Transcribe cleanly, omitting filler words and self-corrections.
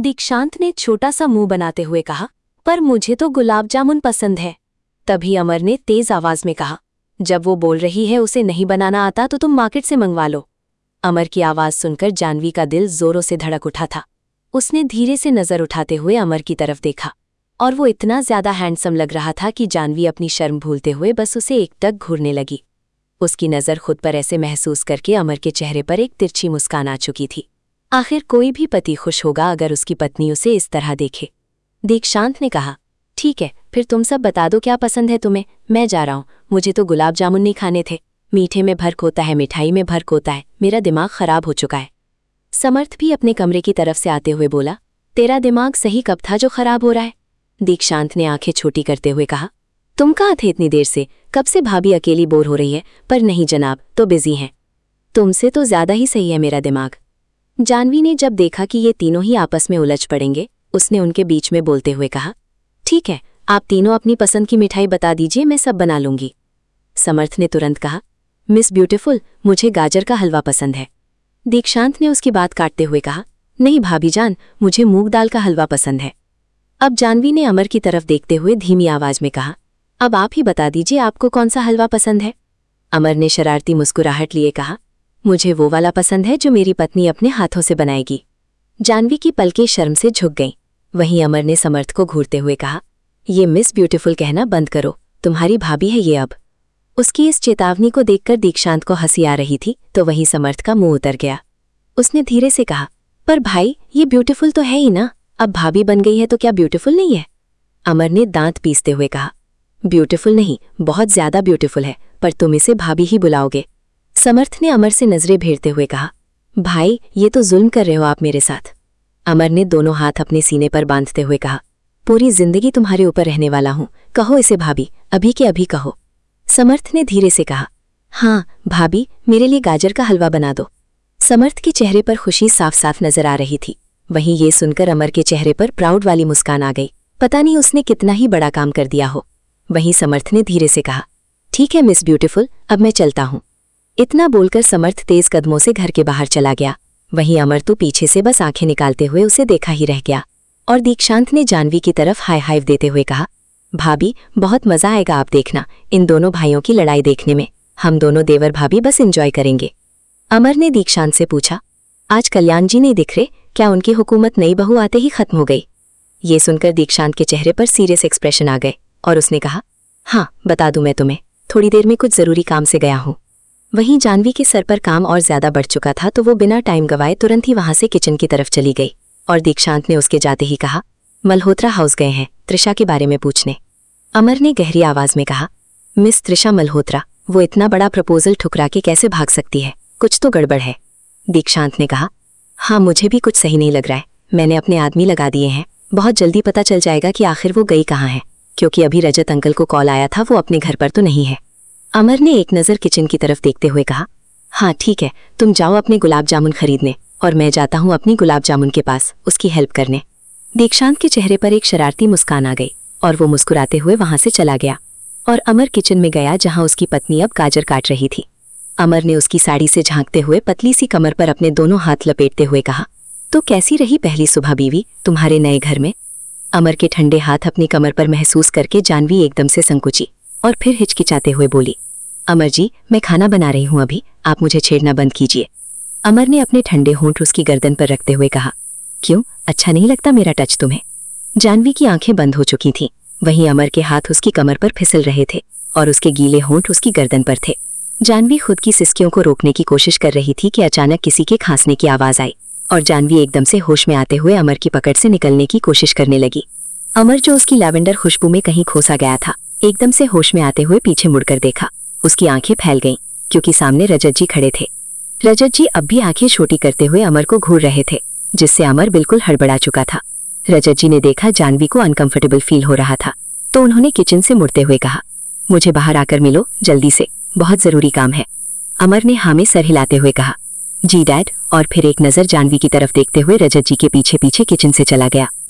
दीक्षांत ने छोटा सा मुंह बनाते हुए कहा, पर मुझे तो गुलाब जामुन पसंद है। तभी अमर ने तेज आवाज में कहा, जब वो बोल रही है उसे नहीं बनाना आता तो तुम मार्केट से मंगवा लो। अमर की आवाज सुनकर जानवी का दिल जोरों से धड़क उठा था। उसने धीरे से नजर उठाते हुए अमर की तरफ देखा और वो इतना ज्यादा हैंडसम लग रहा था कि जानवी अपनी शर्म भूलते हुए बस उसे एकटक घूरने लगी। उसकी नज़र खुद पर ऐसे महसूस करके अमर के चेहरे पर एक तिरछी मुस्कान आ चुकी थी। आखिर कोई भी पति खुश होगा अगर उसकी पत्नी उसे इस तरह देखे। दीक्षांत ने कहा, ठीक है, फिर तुम सब बता दो क्या पसंद है तुम्हें, मैं जा रहा हूँ। मुझे तो गुलाब जामुन नहीं खाने थे। मीठे में भर्क होता है, मिठाई में भर्क होता है, मेरा दिमाग खराब हो चुका है। समर्थ भी अपने कमरे की तरफ से आते हुए बोला, तेरा दिमाग सही कब था जो खराब हो रहा है? दीक्षांत ने आंखें छोटी करते हुए कहा, तुम कहाँ थे इतनी देर से? कब से भाभी अकेली बोर हो रही है? पर नहीं जनाब, तो बिजी हैं। तुमसे तो ज्यादा ही सही है मेरा दिमाग। जानवी ने जब देखा कि ये तीनों ही आपस में उलझ पड़ेंगे, उसने उनके बीच में बोलते हुए कहा, ठीक है, आप तीनों अपनी पसंद की मिठाई बता दीजिए, मैं सब बना लूंगी। समर्थ ने तुरंत कहा, मिस ब्यूटीफुल, मुझे गाजर का हलवा पसंद है। दीक्षांत ने उसकी बात काटते हुए कहा, नहीं भाभी जान, मुझे मूंग दाल का हलवा पसंद है। अब जानवी ने अमर की तरफ देखते हुए धीमी आवाज में कहा, अब आप ही बता दीजिए आपको कौन सा हलवा पसंद है। अमर ने शरारती मुस्कुराहट लिए कहा, मुझे वो वाला पसंद है जो मेरी पत्नी अपने हाथों से बनाएगी। जानवी की पलकें शर्म से झुक गईं। वहीं अमर ने समर्थ को घूरते हुए कहा, ये मिस ब्यूटीफुल कहना बंद करो, तुम्हारी भाभी है ये अब। उसकी इस चेतावनी को देखकर दीक्षांत को हंसी आ रही थी तो वहीं समर्थ का मुंह उतर गया। उसने धीरे से कहा, पर भाई ये ब्यूटीफुल तो है ही ना, अब भाभी बन गई है तो क्या ब्यूटीफुल नहीं है? अमर ने दांत पीसते हुए कहा, ब्यूटीफुल नहीं, बहुत ज्यादा ब्यूटीफुल है, पर तुम इसे भाभी ही बुलाओगे। समर्थ ने अमर से नजरें भेड़ते हुए कहा, भाई ये तो जुल्म कर रहे हो आप मेरे साथ। अमर ने दोनों हाथ अपने सीने पर बांधते हुए कहा, पूरी जिंदगी तुम्हारे ऊपर रहने वाला हूं, कहो इसे भाभी, अभी के अभी कहो। समर्थ ने धीरे से कहा, हाँ भाभी, मेरे लिए गाजर का हलवा बना दो। समर्थ के चेहरे पर खुशी साफ साफ नजर आ रही थी। वहीं ये सुनकर अमर के चेहरे पर प्राउड वाली मुस्कान आ गई। पता नहीं उसने कितना ही बड़ा काम कर दिया हो। वहीं समर्थ ने धीरे से कहा, ठीक है मिस ब्यूटीफुल, अब मैं चलता हूँ। इतना बोलकर समर्थ तेज कदमों से घर के बाहर चला गया। वहीं अमर तो पीछे से बस आंखें निकालते हुए उसे देखा ही रह गया। और दीक्षांत ने जानवी की तरफ हाय हाय देते हुए कहा, भाभी बहुत मजा आएगा, आप देखना इन दोनों भाइयों की लड़ाई देखने में। हम दोनों देवर भाभी बस एंजॉय करेंगे। अमर ने दीक्षांत से पूछा, आज कल्याण जी नहीं दिख रहे, क्या उनकी हुकूमत नई बहू आते ही खत्म हो गई? ये सुनकर दीक्षांत के चेहरे पर सीरियस एक्सप्रेशन आ गए और उसने कहा, हाँ बता दूं मैं तुम्हें, थोड़ी देर में कुछ जरूरी काम से गया हूँ। वहीं जानवी के सर पर काम और ज्यादा बढ़ चुका था तो वो बिना टाइम गवाए तुरंत ही वहां से किचन की तरफ चली गई। और दीक्षांत ने उसके जाते ही कहा, मल्होत्रा हाउस गए हैं त्रिशा के बारे में पूछने। अमर ने गहरी आवाज में कहा, मिस त्रिशा मल्होत्रा, वो इतना बड़ा प्रपोजल ठुकरा के कैसे भाग सकती है? कुछ तो गड़बड़ है। दीक्षांत ने कहा, हाँ मुझे भी कुछ सही नहीं लग रहा है। मैंने अपने आदमी लगा दिए हैं, बहुत जल्दी पता चल जाएगा कि आखिर वो गई कहाँ है, क्योंकि अभी रजत अंकल को कॉल आया था, वो अपने घर पर तो नहीं है। अमर ने एक नज़र किचन की तरफ देखते हुए कहा, हाँ ठीक है, तुम जाओ अपने गुलाब जामुन खरीदने और मैं जाता हूँ अपनी गुलाब जामुन के पास उसकी हेल्प करने। दीक्षांत के चेहरे पर एक शरारती मुस्कान आ गई और वो मुस्कुराते हुए वहां से चला गया। और अमर किचन में गया जहां उसकी पत्नी अब गाजर काट रही थी। अमर ने उसकी साड़ी से झांकते हुए पतली सी कमर पर अपने दोनों हाथ लपेटते हुए कहा, तो कैसी रही पहली सुबह बीवी तुम्हारे नए घर में? अमर के ठंडे हाथ अपनी कमर पर महसूस करके जानवी एकदम से संकुची और फिर हिचकिचाते हुए बोली, अमर जी मैं खाना बना रही हूँ अभी, आप मुझे छेड़ना बंद कीजिए। अमर ने अपने ठंडे होंठ उसकी गर्दन पर रखते हुए कहा, क्यों, अच्छा नहीं लगता मेरा टच तुम्हें? जानवी की आंखें बंद हो चुकी थीं। वहीं अमर के हाथ उसकी कमर पर फिसल रहे थे और उसके गीले होंठ उसकी गर्दन पर थे। जानवी खुद की सिसकियों को रोकने की कोशिश कर रही थी कि अचानक किसी के खांसने की आवाज आई और जानवी एकदम से होश में आते हुए अमर की पकड़ से निकलने की कोशिश करने लगी। अमर जो उसकी लैवेंडर खुशबू में कहीं खोसा गया था, एकदम से होश में आते हुए पीछे मुड़कर देखा। उसकी आंखें फैल गईं क्योंकि सामने रजत जी खड़े थे। रजत जी अब भी आंखें छोटी करते हुए अमर को घूर रहे थे, जिससे अमर बिल्कुल हड़बड़ा चुका था। रजत जी ने देखा जानवी को अनकंफर्टेबल फील हो रहा था तो उन्होंने किचन से मुड़ते हुए कहा, मुझे बाहर आकर मिलो जल्दी से, बहुत जरूरी काम है। अमर ने हाँ में सर हिलाते हुए कहा, जी डैड, और फिर एक नजर जानवी की तरफ देखते हुए रजत जी के पीछे पीछे किचन से चला गया।